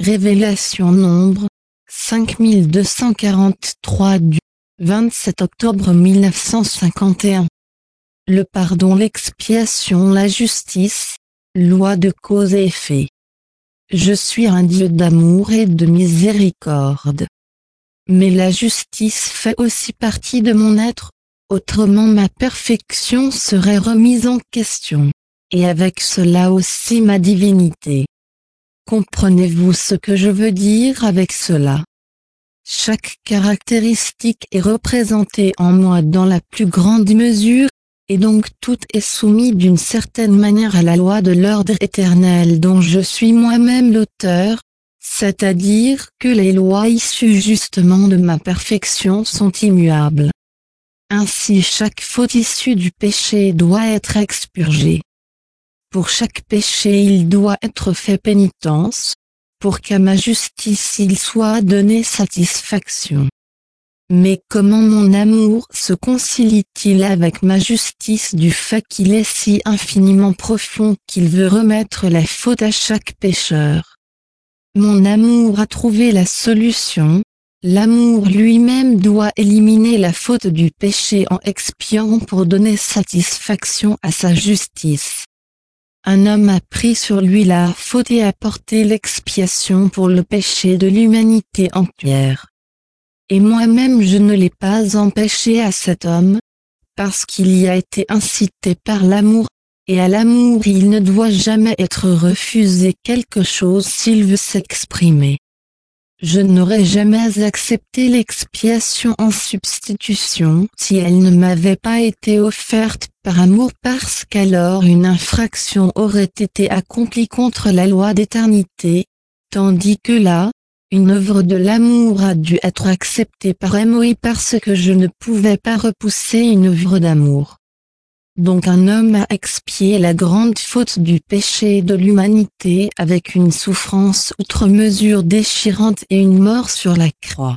Révélation Nombre 5243 du 27 octobre 1951. Le pardon, l'expiation, la justice, loi de cause et effet. Je suis un Dieu d'amour et de miséricorde. Mais la justice fait aussi partie de mon être, autrement ma perfection serait remise en question, et avec cela aussi ma divinité. Comprenez-vous ce que je veux dire avec cela? Chaque caractéristique est représentée en moi dans la plus grande mesure, et donc tout est soumis d'une certaine manière à la loi de l'ordre éternel dont je suis moi-même l'auteur, c'est-à-dire que les lois issues justement de ma perfection sont immuables. Ainsi chaque faute issue du péché doit être expurgée. Pour chaque péché il doit être fait pénitence, pour qu'à ma justice il soit donné satisfaction. Mais comment mon amour se concilie-t-il avec ma justice du fait qu'il est si infiniment profond qu'il veut remettre la faute à chaque pécheur? Mon amour a trouvé la solution, l'amour lui-même doit éliminer la faute du péché en expiant pour donner satisfaction à sa justice. Un homme a pris sur lui la faute et a porté l'expiation pour le péché de l'humanité entière. Et moi-même je ne l'ai pas empêché à cet homme, parce qu'il y a été incité par l'amour, et à l'amour il ne doit jamais être refusé quelque chose s'il veut s'exprimer. Je n'aurais jamais accepté l'expiation en substitution si elle ne m'avait pas été offerte par amour, parce qu'alors une infraction aurait été accomplie contre la loi d'éternité, tandis que là, une œuvre de l'amour a dû être acceptée par moi parce que je ne pouvais pas repousser une œuvre d'amour. Donc un homme a expié la grande faute du péché de l'humanité avec une souffrance outre mesure déchirante et une mort sur la croix.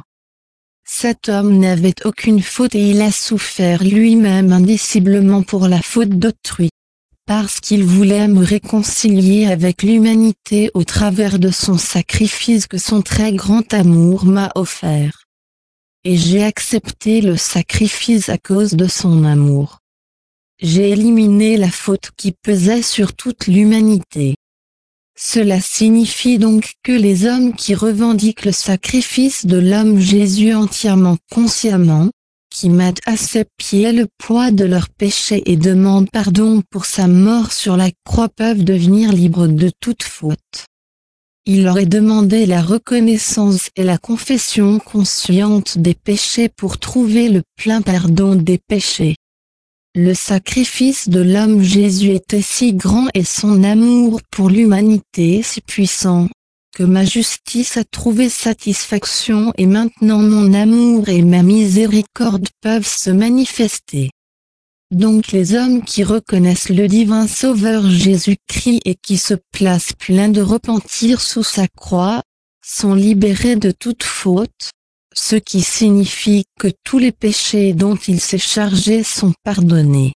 Cet homme n'avait aucune faute et il a souffert lui-même indiciblement pour la faute d'autrui, parce qu'il voulait me réconcilier avec l'humanité au travers de son sacrifice que son très grand amour m'a offert. Et j'ai accepté le sacrifice à cause de son amour. J'ai éliminé la faute qui pesait sur toute l'humanité. Cela signifie donc que les hommes qui revendiquent le sacrifice de l'homme Jésus entièrement consciemment, qui mettent à ses pieds le poids de leurs péchés et demandent pardon pour sa mort sur la croix peuvent devenir libres de toute faute. Il leur est demandé la reconnaissance et la confession consciente des péchés pour trouver le plein pardon des péchés. Le sacrifice de l'homme Jésus était si grand et son amour pour l'humanité si puissant, que ma justice a trouvé satisfaction et maintenant mon amour et ma miséricorde peuvent se manifester. Donc les hommes qui reconnaissent le divin Sauveur Jésus-Christ et qui se placent pleins de repentir sous sa croix, sont libérés de toute faute, ce qui signifie que tous les péchés dont il s'est chargé sont pardonnés.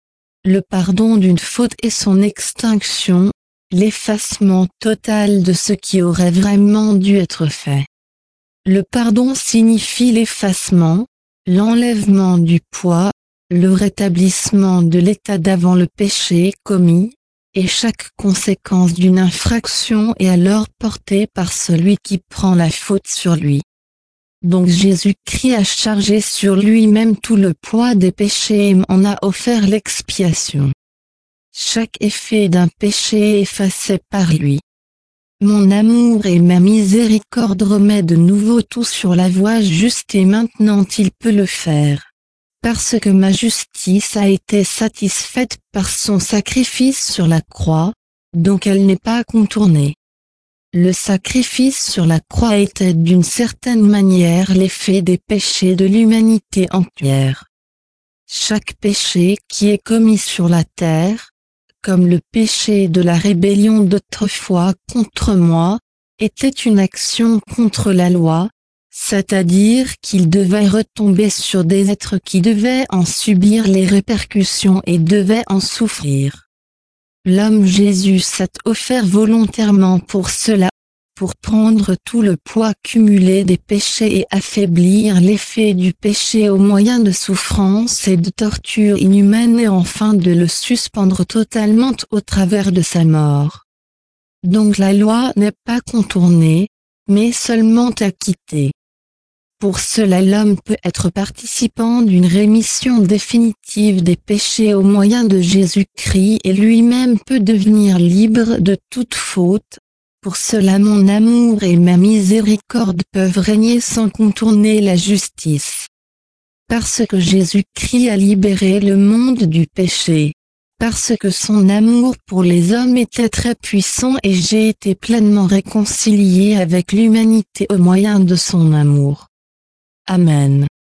Le pardon d'une faute est son extinction, l'effacement total de ce qui aurait vraiment dû être fait. Le pardon signifie l'effacement, l'enlèvement du poids, le rétablissement de l'état d'avant le péché commis, et chaque conséquence d'une infraction est alors portée par celui qui prend la faute sur lui. Donc Jésus-Christ a chargé sur lui-même tout le poids des péchés et en a offert l'expiation. Chaque effet d'un péché est effacé par lui. Mon amour et ma miséricorde remet de nouveau tout sur la voie juste et maintenant il peut le faire. Parce que ma justice a été satisfaite par son sacrifice sur la croix, donc elle n'est pas contournée. Le sacrifice sur la croix était d'une certaine manière l'effet des péchés de l'humanité entière. Chaque péché qui est commis sur la terre, comme le péché de la rébellion d'autrefois contre moi, était une action contre la loi, c'est-à-dire qu'il devait retomber sur des êtres qui devaient en subir les répercussions et devaient en souffrir. L'homme Jésus s'est offert volontairement pour cela, pour prendre tout le poids cumulé des péchés et affaiblir l'effet du péché au moyen de souffrances et de tortures inhumaines et enfin de le suspendre totalement au travers de sa mort. Donc la loi n'est pas contournée, mais seulement acquittée. Pour cela l'homme peut être participant d'une rémission définitive des péchés au moyen de Jésus-Christ et lui-même peut devenir libre de toute faute. Pour cela mon amour et ma miséricorde peuvent régner sans contourner la justice. Parce que Jésus-Christ a libéré le monde du péché. Parce que son amour pour les hommes était très puissant et j'ai été pleinement réconcilié avec l'humanité au moyen de son amour. Amen.